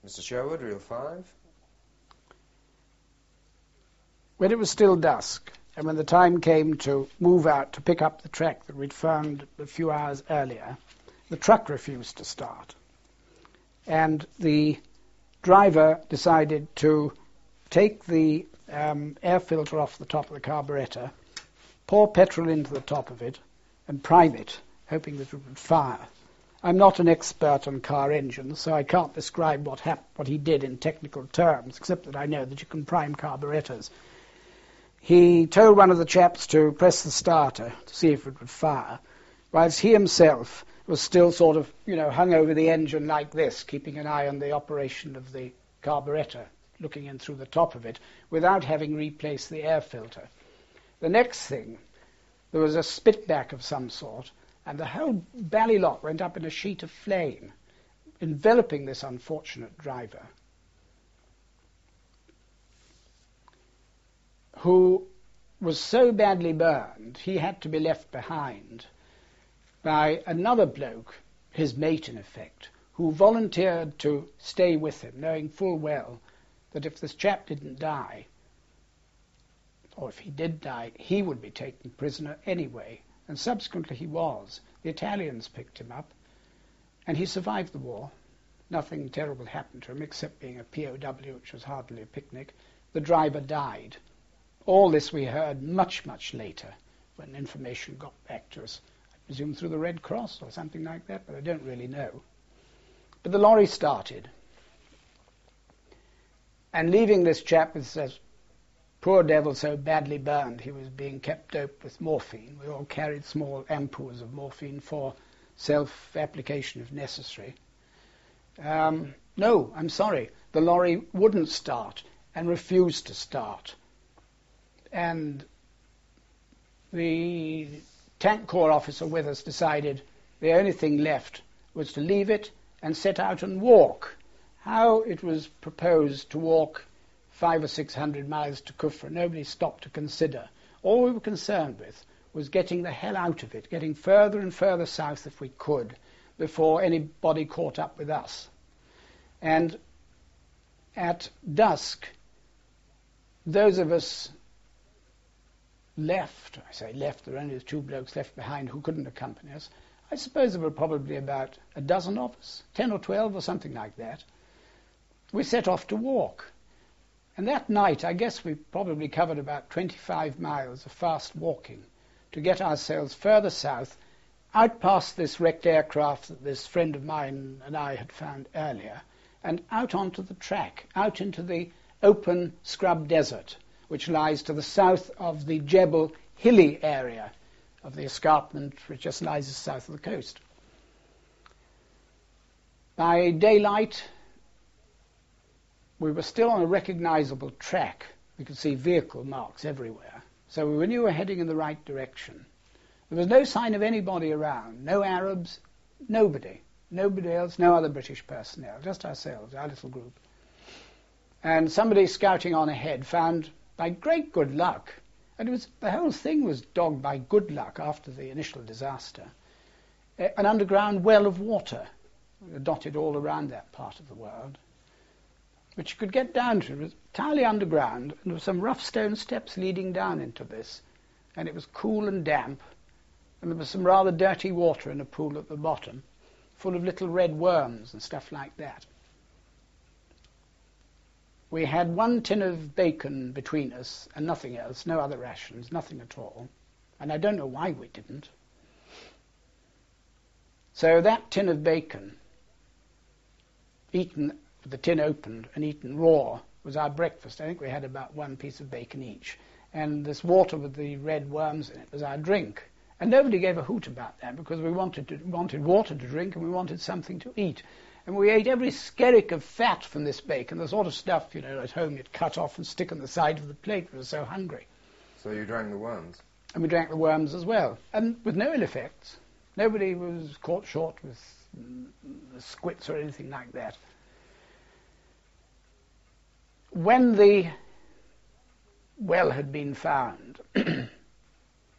Mr. Sherwood, reel 5. When it was still dusk, and when the time came to move out to pick up the track that we'd found a few hours earlier, the truck refused to start. And the driver decided to take the air filter off the top of the carburettor, pour petrol into the top of it, and prime it, hoping that it would fire. I'm not an expert on car engines, so I can't describe what he did in technical terms, except that I know that you can prime carburettors. He told one of the chaps to press the starter to see if it would fire, whilst he himself was still sort of, hung over the engine like this, keeping an eye on the operation of the carburettor, looking in through the top of it, without having replaced the air filter. The next thing, there was a spitback of some sort, and the whole Ballylock went up in a sheet of flame, enveloping this unfortunate driver, who was so badly burned he had to be left behind by another bloke, his mate in effect, who volunteered to stay with him, knowing full well that if this chap didn't die, or if he did die, he would be taken prisoner anyway. And subsequently he was. The Italians picked him up, and he survived the war. Nothing terrible happened to him, except being a POW, which was hardly a picnic. The driver died. All this we heard much, much later, when information got back to us. I presume through the Red Cross or something like that, but I don't really know. But the lorry started. And leaving this chap with this poor devil so badly burned, he was being kept doped with morphine. We all carried small ampoules of morphine for self-application if necessary. No, I'm sorry. The lorry wouldn't start and refused to start. And the tank corps officer with us decided the only thing left was to leave it and set out and walk. How it was proposed to walk 500 or 600 miles to Kufra, nobody stopped to consider. All we were concerned with was getting the hell out of it, getting further and further south if we could, before anybody caught up with us. And at dusk, those of us left, I say left, there were only the two blokes left behind who couldn't accompany us. I suppose there were probably about a dozen of us, 10 or 12 or something like that. We set off to walk. And that night, I guess we probably covered about 25 miles of fast walking to get ourselves further south, out past this wrecked aircraft that this friend of mine and I had found earlier, and out onto the track, out into the open scrub desert, which lies to the south of the Jebel hilly area of the escarpment, which just lies south of the coast. By daylight, we were still on a recognizable track. We could see vehicle marks everywhere. So we knew we were heading in the right direction. There was no sign of anybody around, no Arabs, nobody else, no other British personnel, just ourselves, our little group. And somebody scouting on ahead found, by great good luck, and the whole thing was dogged by good luck after the initial disaster, an underground well of water dotted all around that part of the world, which you could get down to. It was entirely underground, and there were some rough stone steps leading down into this, and it was cool and damp, and there was some rather dirty water in a pool at the bottom, full of little red worms and stuff like that. We had 1 tin of bacon between us and nothing else, no other rations, nothing at all, and I don't know why we didn't. So that tin of bacon, eaten, the tin opened and eaten raw, was our breakfast. I think we had about 1 piece of bacon each. And this water with the red worms in it was our drink. And nobody gave a hoot about that, because we wanted water to drink and we wanted something to eat. And we ate every skerrick of fat from this bacon, the sort of stuff, at home you'd cut off and stick on the side of the plate. We were so hungry. So you drank the worms? And we drank the worms as well, and with no ill effects. Nobody was caught short with squits or anything like that. When the well had been found,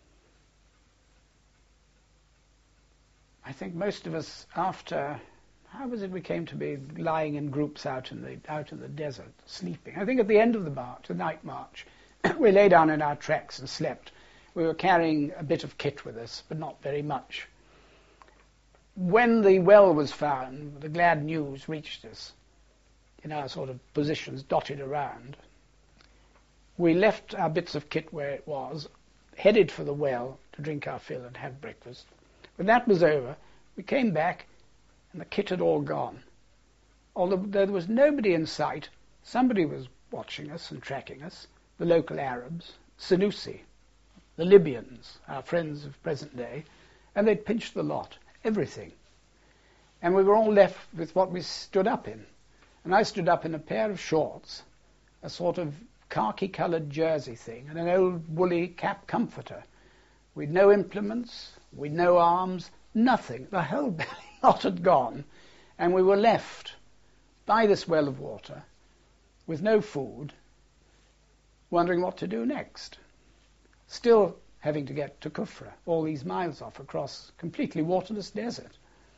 I think most of us, after how was it we came to be lying in groups out in the desert, sleeping? I think at the end of the march, the night march, we lay down in our tracks and slept. We were carrying a bit of kit with us, but not very much. When the well was found, the glad news reached us in our sort of positions dotted around. We left our bits of kit where it was, headed for the well to drink our fill and have breakfast. When that was over, we came back and the kit had all gone. Although there was nobody in sight, somebody was watching us and tracking us, the local Arabs, Senussi, the Libyans, our friends of present day, and they'd pinched the lot, everything. And we were all left with what we stood up in. And I stood up in a pair of shorts, a sort of khaki-coloured jersey thing, and an old woolly cap comforter. We'd no implements, we'd no arms, nothing. The whole belly lot had gone, and we were left by this well of water with no food, wondering what to do next. Still having to get to Kufra, all these miles off across completely waterless desert.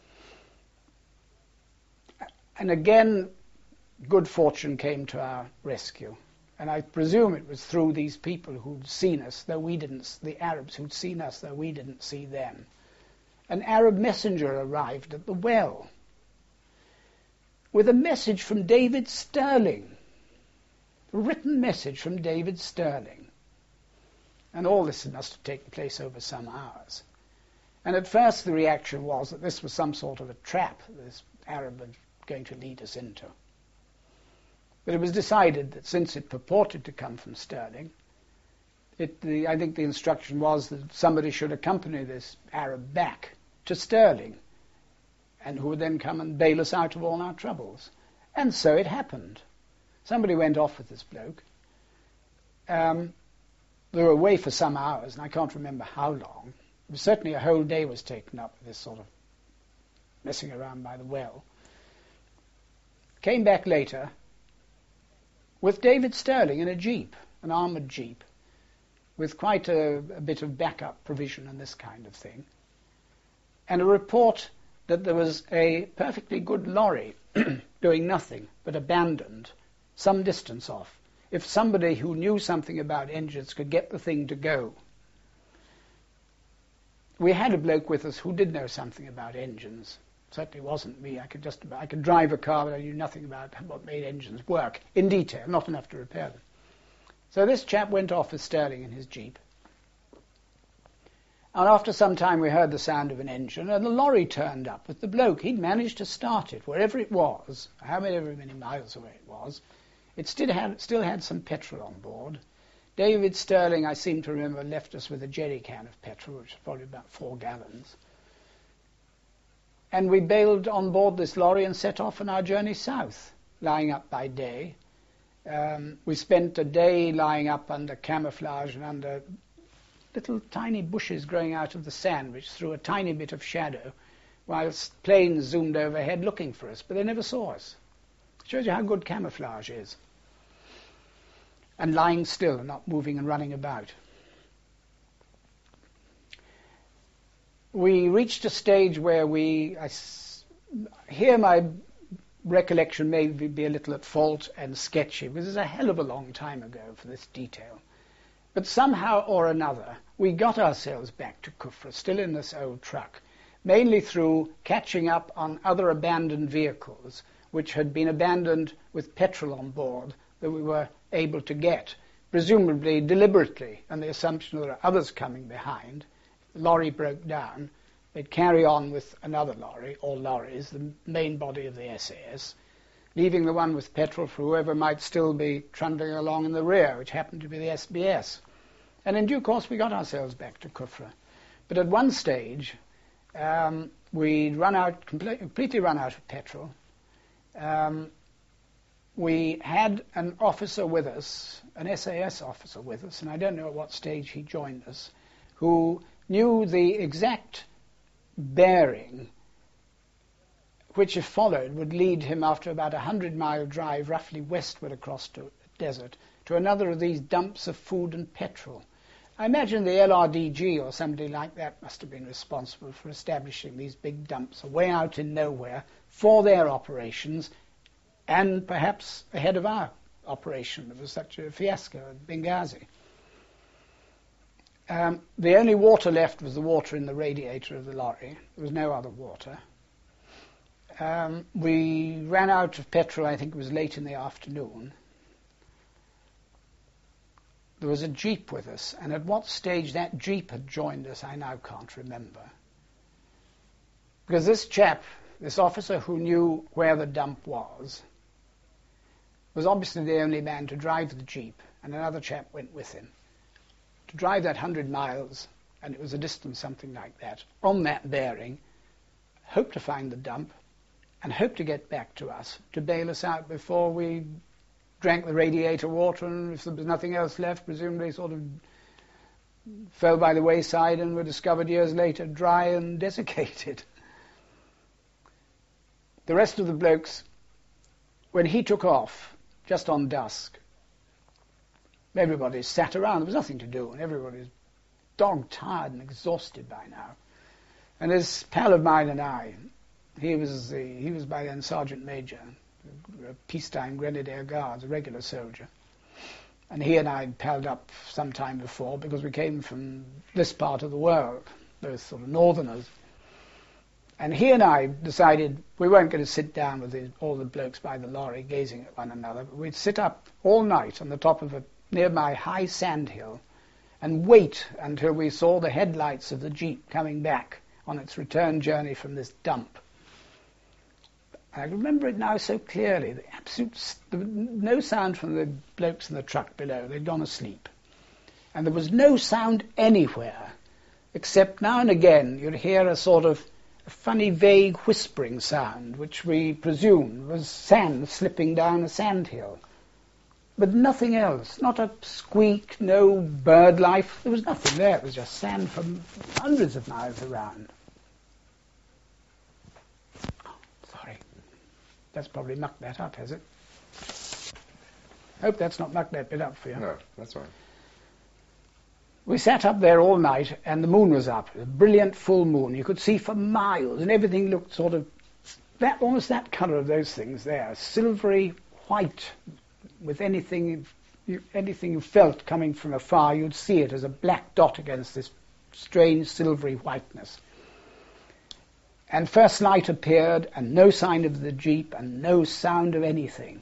And again, good fortune came to our rescue. And I presume it was through these people who'd seen us, though we didn't, the Arabs who'd seen us, though we didn't see them. An Arab messenger arrived at the well with a message from David Stirling, a written message from David Stirling. And all this must have taken place over some hours. And at first the reaction was that this was some sort of a trap this Arab was going to lead us into. But it was decided that since it purported to come from Stirling, I think the instruction was that somebody should accompany this Arab back to Stirling, and who would then come and bail us out of all our troubles. And so it happened. Somebody went off with this bloke. They were away for some hours, and I can't remember how long. It was certainly a whole day was taken up with this sort of messing around by the well. Came back later with David Stirling in a jeep, an armoured jeep, with quite a bit of backup provision and this kind of thing, and a report that there was a perfectly good lorry doing nothing but abandoned some distance off, if somebody who knew something about engines could get the thing to go. We had a bloke with us who did know something about engines. Certainly wasn't me. I could drive a car, but I knew nothing about what made engines work in detail, not enough to repair them. So this chap went off with Stirling in his jeep. And after some time we heard the sound of an engine, and the lorry turned up with the bloke. He'd managed to start it, wherever it was, however many miles away it was. It still had some petrol on board. David Stirling, I seem to remember, left us with a jerry can of petrol, which was probably about 4 gallons. And we bailed on board this lorry and set off on our journey south, lying up by day. We spent a day lying up under camouflage and under little tiny bushes growing out of the sand, which threw a tiny bit of shadow, whilst planes zoomed overhead looking for us, but they never saw us. It shows you how good camouflage is. And lying still and not moving and running about. We reached a stage where here my recollection may be a little at fault and sketchy, because it's a hell of a long time ago for this detail. But somehow or another, we got ourselves back to Kufra, still in this old truck, mainly through catching up on other abandoned vehicles, which had been abandoned with petrol on board that we were able to get, presumably deliberately, and the assumption that there are others coming behind. The lorry broke down, they'd carry on with another lorry, or lorries, the main body of the SAS, leaving the one with petrol for whoever might still be trundling along in the rear, which happened to be the SBS. And in due course we got ourselves back to Kufra. But at one stage, we'd completely run out of petrol. We had an officer with us, an SAS officer with us, and I don't know at what stage he joined us, who knew the exact bearing which, if followed, would lead him after about a 100-mile drive roughly westward across the desert to another of these dumps of food and petrol. I imagine the LRDG or somebody like that must have been responsible for establishing these big dumps way out in nowhere for their operations, and perhaps ahead of our operation. It was such a fiasco at Benghazi. The only water left was the water in the radiator of the lorry. There was no other water. We ran out of petrol, I think it was late in the afternoon. There was a jeep with us, and at what stage that jeep had joined us, I now can't remember. Because this chap, this officer who knew where the dump was obviously the only man to drive the jeep, and another chap went with him. To drive that 100 miles, and it was a distance something like that, on that bearing, hope to find the dump, and hope to get back to us, to bail us out before we drank the radiator water, and if there was nothing else left, presumably sort of fell by the wayside and were discovered years later dry and desiccated. The rest of the blokes, when he took off, just on dusk, everybody sat around. There was nothing to do, and everybody was dog-tired and exhausted by now. And this pal of mine and I, he was by then Sergeant Major, peacetime Grenadier Guards, a regular soldier. And he and I had palled up some time before because we came from this part of the world, both sort of northerners. And he and I decided we weren't going to sit down with all the blokes by the lorry gazing at one another, but we'd sit up all night on the top of a nearby high sand hill and wait until we saw the headlights of the jeep coming back on its return journey from this dump. I remember it now so clearly. There was no sound from the blokes in the truck below. They'd gone asleep. And there was no sound anywhere, except now and again you'd hear a sort of a funny, vague whispering sound, which we presumed was sand slipping down a sand hill. But nothing else. Not a squeak, no bird life. There was nothing there. It was just sand from hundreds of miles around. That's probably mucked that up, has it? Hope that's not mucked that bit up for you. No, that's right. We sat up there all night, and the moon was up, a brilliant full moon. You could see for miles, and everything looked sort of almost that colour of those things there, silvery white, with anything you felt coming from afar, you'd see it as a black dot against this strange silvery whiteness. And first light appeared, and no sign of the jeep, and no sound of anything.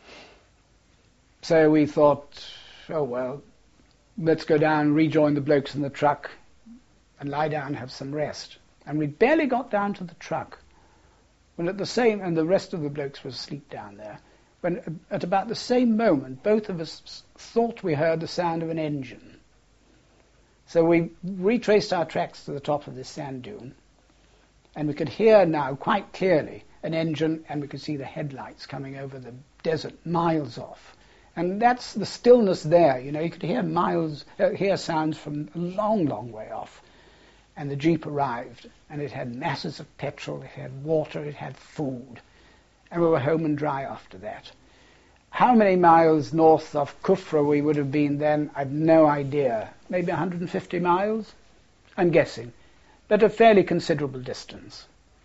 So we thought, oh well, let's go down, rejoin the blokes in the truck, and lie down and have some rest. And we barely got down to the truck, when and the rest of the blokes were asleep down there, when at about the same moment, both of us thought we heard the sound of an engine. So we retraced our tracks to the top of this sand dune, and we could hear now quite clearly an engine, and we could see the headlights coming over the desert miles off. And that's the stillness there. You know, you could hear sounds from a long, long way off. And the jeep arrived, and it had masses of petrol, it had water, it had food. And we were home and dry after that. How many miles north of Kufra we would have been then, I've no idea. Maybe 150 miles? I'm guessing. But a fairly considerable distance.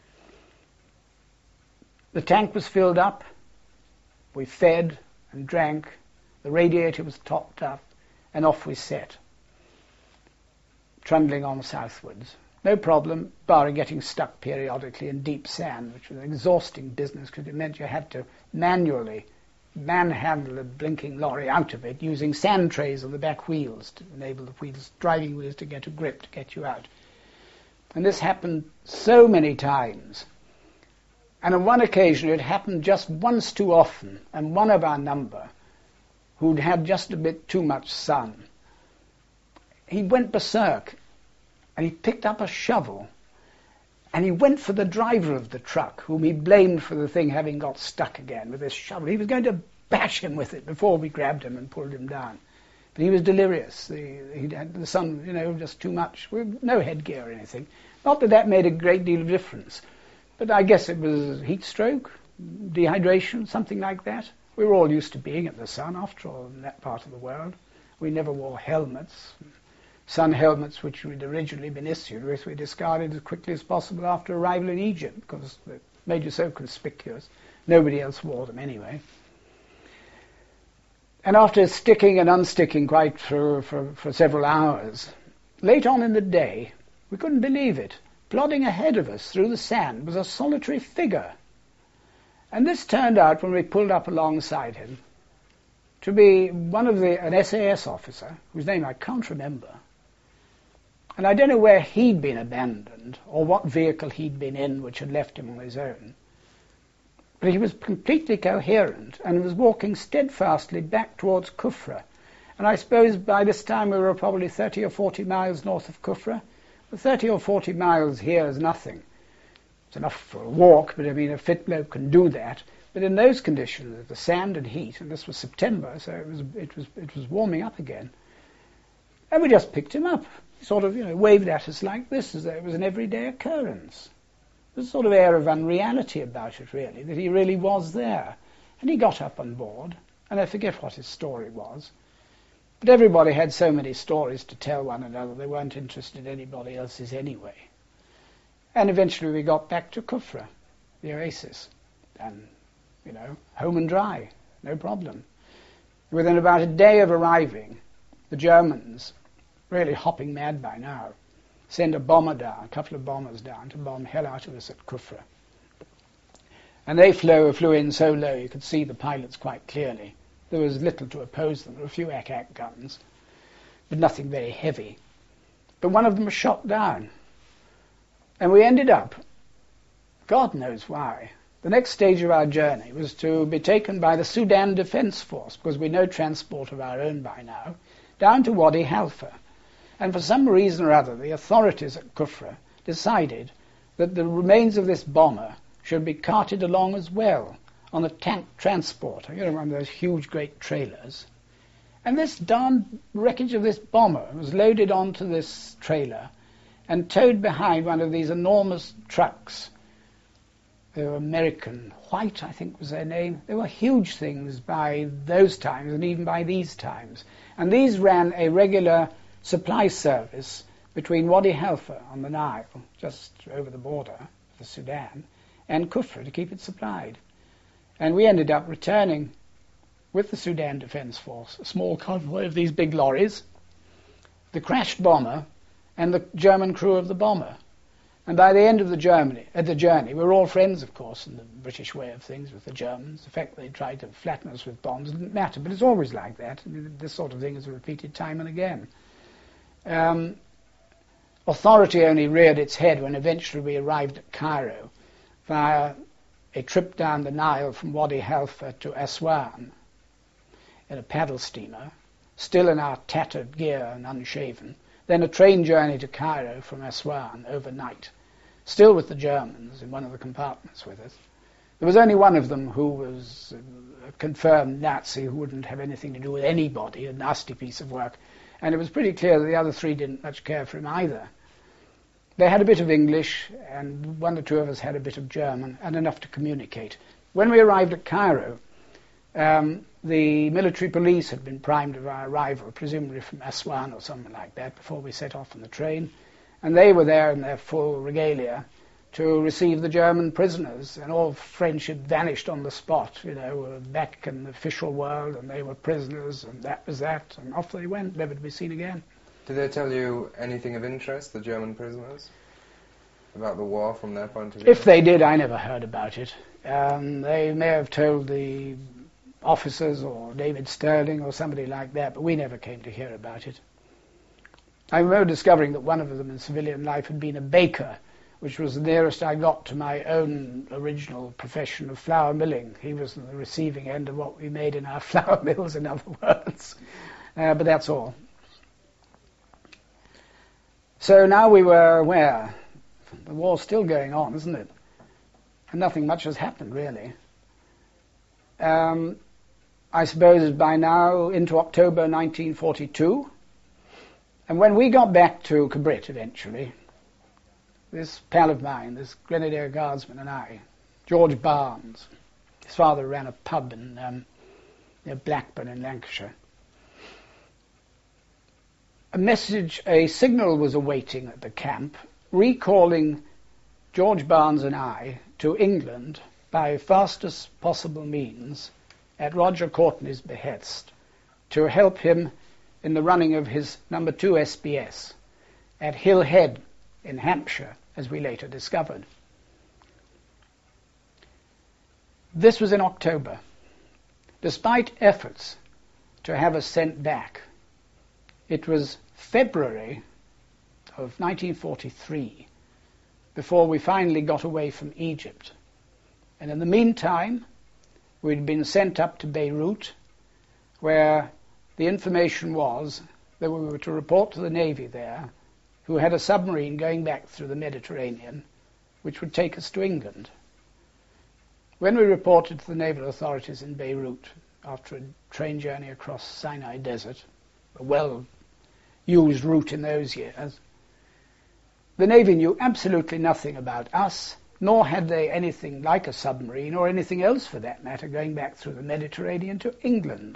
The tank was filled up. We fed and drank. The radiator was topped up, and off we set, trundling on southwards. No problem, barring getting stuck periodically in deep sand, which was an exhausting business because it meant you had to manually manhandle a blinking lorry out of it using sand trays on the back wheels to enable the driving wheels to get a grip to get you out. And this happened so many times. And on one occasion it happened just once too often, and one of our number, who'd had just a bit too much sun, he went berserk, and he picked up a shovel, and he went for the driver of the truck, whom he blamed for the thing having got stuck again with this shovel. He was going to bash him with it before we grabbed him and pulled him down. But he was delirious. He had the sun, just too much. No headgear or anything. Not that that made a great deal of difference. But I guess it was heat stroke, dehydration, something like that. We were all used to being in the sun, after all, in that part of the world. We never wore helmets. sun helmets which we'd originally been issued with, we discarded as quickly as possible after arrival in Egypt because they made you so conspicuous. Nobody else wore them anyway. And after sticking and unsticking quite for several hours, late on in the day, we couldn't believe it. Plodding ahead of us through the sand was a solitary figure. And this turned out, when we pulled up alongside him, to be an SAS officer, whose name I can't remember. And I don't know where he'd been abandoned, or what vehicle he'd been in which had left him on his own. But he was completely coherent and was walking steadfastly back towards Kufra. And I suppose by this time we were probably 30 or 40 miles north of Kufra. But 30 or 40 miles here is nothing. It's enough for a walk, but I mean a fit bloke can do that. But in those conditions, with the sand and heat, and this was September, so it was warming up again. And we just picked him up. He sort of, waved at us like this, as though it was an everyday occurrence. There's a sort of air of unreality about it, really, that he really was there. And he got up on board, and I forget what his story was. But everybody had so many stories to tell one another, they weren't interested in anybody else's anyway. And eventually we got back to Kufra, the oasis, and, home and dry, no problem. Within about a day of arriving, the Germans, really hopping mad by now, send a couple of bombers down to bomb hell out of us at Kufra. And they flew in so low you could see the pilots quite clearly. There was little to oppose them. There were a few ack-ack guns, but nothing very heavy. But one of them was shot down. And we ended up, God knows why, the next stage of our journey was to be taken by the Sudan Defence Force, because we no transport of our own by now, down to Wadi Halfa. And for some reason or other, the authorities at Kufra decided that the remains of this bomber should be carted along as well on a tank transporter, one of those huge, great trailers. And this darn wreckage of this bomber was loaded onto this trailer and towed behind one of these enormous trucks. They were American. White, I think, was their name. They were huge things by those times and even by these times. And these ran a regular supply service between Wadi Halfa on the Nile, just over the border of the Sudan, and Kufra to keep it supplied. And we ended up returning with the Sudan Defence Force, a small convoy of these big lorries, the crashed bomber, and the German crew of the bomber. And by the end of the journey, we were all friends, of course, in the British way of things with the Germans. The fact that they tried to flatten us with bombs didn't matter, but it's always like that. I mean, this sort of thing is repeated time and again. Authority only reared its head when eventually we arrived at Cairo via a trip down the Nile from Wadi Halfa to Aswan in a paddle steamer, still in our tattered gear and unshaven, then a train journey to Cairo from Aswan overnight, still with the Germans in one of the compartments with us. There was only one of them who was a confirmed Nazi who wouldn't have anything to do with anybody, a nasty piece of work, and it was pretty clear that the other three didn't much care for him either. They had a bit of English, and one or two of us had a bit of German, and enough to communicate. When we arrived at Cairo, the military police had been primed of our arrival, presumably from Aswan or something like that, before we set off on the train, and they were there in their full regalia to receive the German prisoners, and all friendship vanished on the spot. Were back in the official world, and they were prisoners, and that was that, and off they went, never to be seen again. Did they tell you anything of interest, the German prisoners, about the war from their point of view? If they did, I never heard about it. They may have told the officers or David Sterling or somebody like that, but we never came to hear about it. I remember discovering that one of them in civilian life had been a baker, which was the nearest I got to my own original profession of flour milling. He was on the receiving end of what we made in our flour mills, in other words. But that's all. So now we were where? The war's still going on, isn't it? And nothing much has happened, really. I suppose by now into October 1942. And when we got back to Kabrit eventually, this pal of mine, this Grenadier Guardsman and I, George Barnes, his father ran a pub in near Blackburn in Lancashire. a signal was awaiting at the camp, recalling George Barnes and I to England by fastest possible means at Roger Courtney's behest to help him in the running of his No. 2 SBS at Hill Head in Hampshire, as we later discovered. This was in October. Despite efforts to have us sent back, it was February of 1943 before we finally got away from Egypt. And in the meantime, we'd been sent up to Beirut, where the information was that we were to report to the Navy there, who had a submarine going back through the Mediterranean, which would take us to England. When we reported to the naval authorities in Beirut after a train journey across Sinai Desert, a well-used route in those years, the Navy knew absolutely nothing about us, nor had they anything like a submarine or anything else for that matter going back through the Mediterranean to England.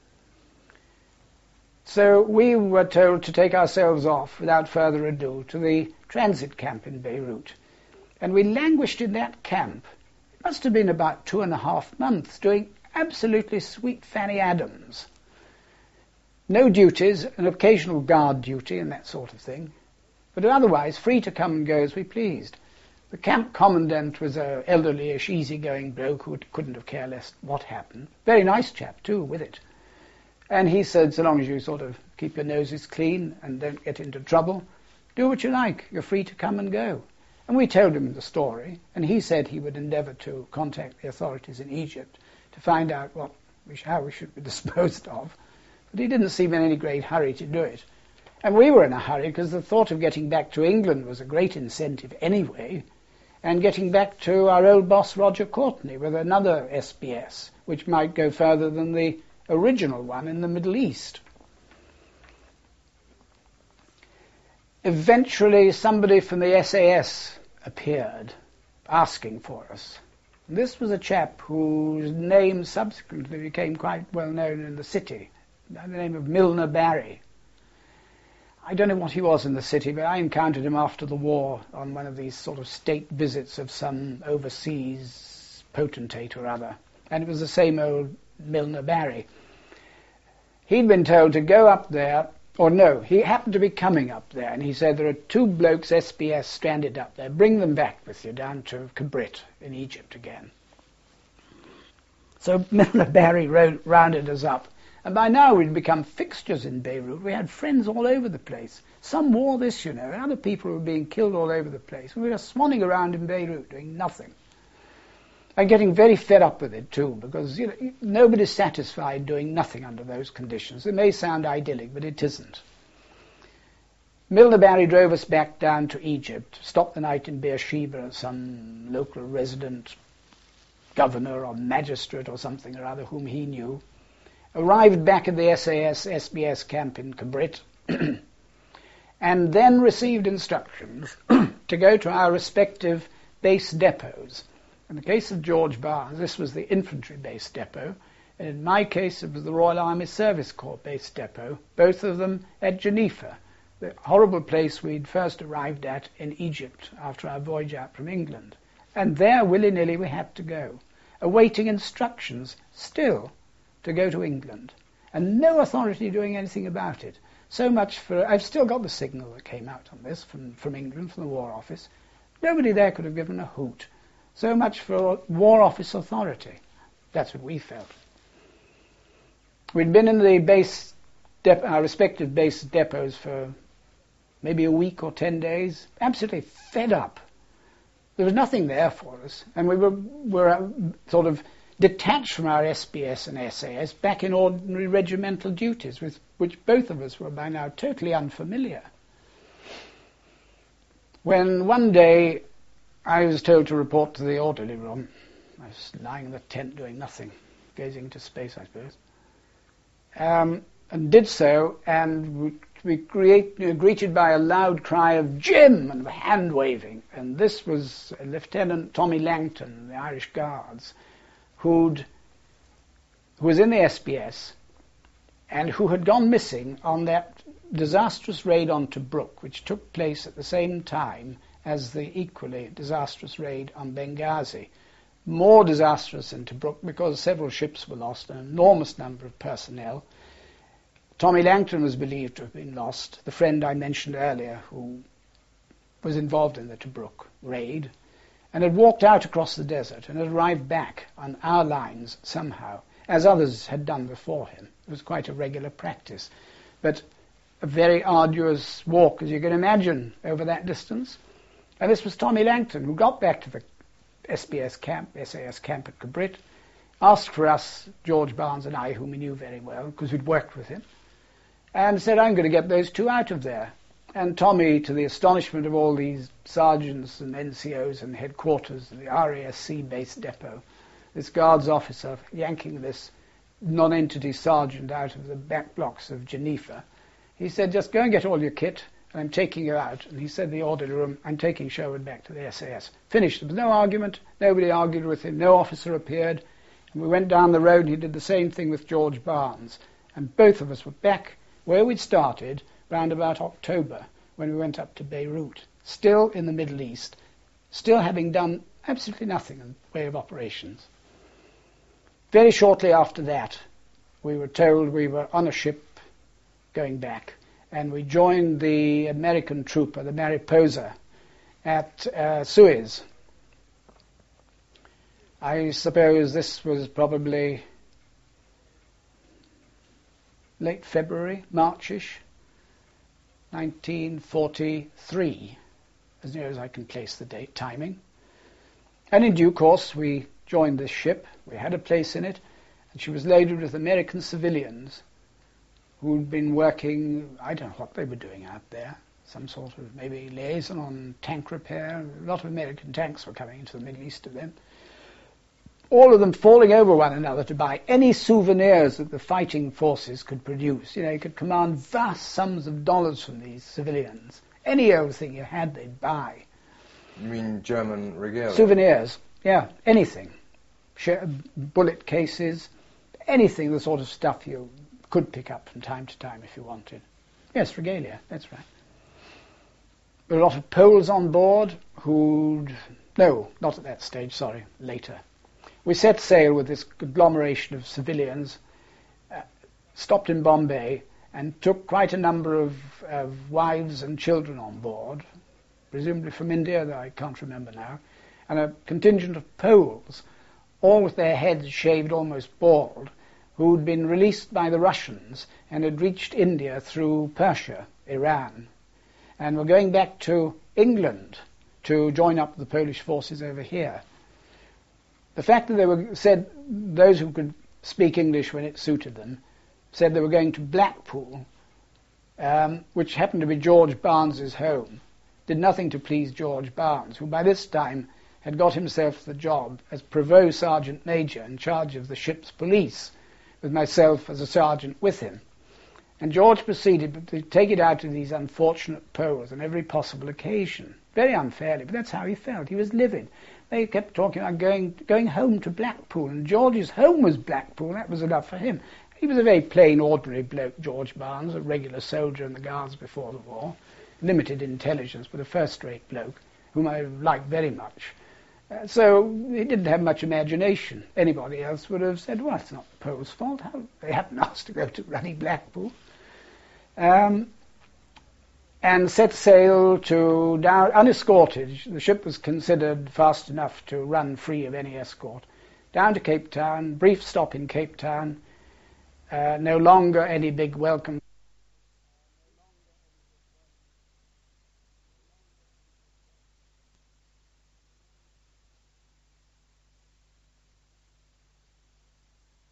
So we were told to take ourselves off without further ado to the transit camp in Beirut. And we languished in that camp. It must have been about 2.5 months doing absolutely sweet Fanny Adams. No duties, an occasional guard duty and that sort of thing, but otherwise free to come and go as we pleased. The camp commandant was an elderly-ish, easy-going bloke who couldn't have cared less what happened. Very nice chap, too, with it. And he said, so long as you sort of keep your noses clean and don't get into trouble, do what you like. You're free to come and go. And we told him the story, and he said he would endeavor to contact the authorities in Egypt to find out how we should be disposed of. But he didn't seem in any great hurry to do it. And we were in a hurry because the thought of getting back to England was a great incentive anyway, and getting back to our old boss Roger Courtney with another SBS, which might go further than the original one in the Middle East. Eventually somebody from the SAS appeared asking for us. And this was a chap whose name subsequently became quite well known in the city, by the name of Milner Barry. I don't know what he was in the city, but I encountered him after the war on one of these sort of state visits of some overseas potentate or other. And it was the same old Milner Barry. He'd been told to go up there, or no, he happened to be coming up there, and he said, there are 2 blokes SBS stranded up there. Bring them back with you down to Kabrit in Egypt again. So Milner Barry rounded us up. And by now we'd become fixtures in Beirut. We had friends all over the place. Some wore this, and other people were being killed all over the place. We were swanning around in Beirut doing nothing. And getting very fed up with it too, because nobody's satisfied doing nothing under those conditions. It may sound idyllic, but it isn't. Milner Barry drove us back down to Egypt, stopped the night in Beersheba, some local resident governor or magistrate or something or other whom he knew, arrived back at the SAS SBS camp in Kabrit, and then received instructions to go to our respective base depots. In the case of George Barnes, this was the infantry base depot, and in my case it was the Royal Army Service Corps base depot, both of them at Geneva, the horrible place we'd first arrived at in Egypt after our voyage out from England. And there, willy-nilly, we had to go, awaiting instructions still to go to England, and no authority doing anything about it. So much for... I've still got the signal that came out on this from England, from the War Office. Nobody there could have given a hoot. So much for War Office authority. That's what we felt. We'd been in the our respective base depots for maybe a week or 10 days, absolutely fed up. There was nothing there for us, and we were sort of detached from our SBS and SAS back in ordinary regimental duties, with which both of us were by now totally unfamiliar. When one day I was told to report to the orderly room, I was lying in the tent doing nothing, gazing into space, I suppose, and did so, and we greeted by a loud cry of "Jim!" and hand-waving. And this was Lieutenant Tommy Langton, the Irish Guards, who was in the SBS and who had gone missing on that disastrous raid on Tobruk, which took place at the same time as the equally disastrous raid on Benghazi. More disastrous than Tobruk because several ships were lost, an enormous number of personnel. Tommy Langton was believed to have been lost, the friend I mentioned earlier who was involved in the Tobruk raid, and had walked out across the desert and had arrived back on our lines somehow, as others had done before him. It was quite a regular practice, but a very arduous walk, as you can imagine, over that distance. And this was Tommy Langton, who got back to the SAS camp at Kabrit, asked for us, George Barnes and I, whom he knew very well, because we'd worked with him, and said, I'm going to get those two out of there. And Tommy, to the astonishment of all these sergeants and NCOs and headquarters of the RASC base depot, this guards officer yanking this non-entity sergeant out of the back blocks of Geneva, he said, just go and get all your kit, and I'm taking you out. And he said in the orderly room, I'm taking Sherwood back to the SAS. Finished. There was no argument. Nobody argued with him. No officer appeared. And we went down the road, and he did the same thing with George Barnes. And both of us were back where we'd started round about October when we went up to Beirut, still in the Middle East, still having done absolutely nothing in the way of operations. Very shortly after that, we were told we were on a ship going back, and we joined the American trooper, the Mariposa, at Suez. I suppose this was probably late February, Marchish, 1943, as near as I can place the date timing. And in due course we joined this ship. We had a place in it, and she was loaded with American civilians who'd been working, I don't know what they were doing out there, some sort of maybe liaison on tank repair. A lot of American tanks were coming into the Middle East to them. All of them falling over one another to buy any souvenirs that the fighting forces could produce. You could command vast sums of dollars from these civilians. Any old thing you had, they'd buy. You mean German regalia? Souvenirs, yeah, anything. Bullet cases, anything, the sort of stuff you could pick up from time to time if you wanted. Yes, regalia, that's right. There were a lot of Poles on board no, not at that stage, sorry, later. We set sail with this agglomeration of civilians, stopped in Bombay, and took quite a number of wives and children on board, presumably from India, though I can't remember now, and a contingent of Poles, all with their heads shaved almost bald, who'd been released by the Russians and had reached India through Persia, Iran, and were going back to England to join up with the Polish forces over here. The fact that those who could speak English when it suited them, said they were going to Blackpool, which happened to be George Barnes's home, did nothing to please George Barnes, who by this time had got himself the job as Provost Sergeant Major in charge of the ship's police, with myself as a sergeant with him. And George proceeded to take it out of these unfortunate Poles on every possible occasion, very unfairly, but that's how he felt. He was livid. They kept talking about going home to Blackpool, and George's home was Blackpool. That was enough for him. He was a very plain, ordinary bloke, George Barnes, a regular soldier in the Guards before the war, limited intelligence, but a first-rate bloke, whom I liked very much. So he didn't have much imagination. Anybody else would have said, well, it's not the Poles' fault. They hadn't asked to go to bloody Blackpool. And set sail to down, unescorted. The ship was considered fast enough to run free of any escort. Down to Cape Town, brief stop in Cape Town. No longer any big welcome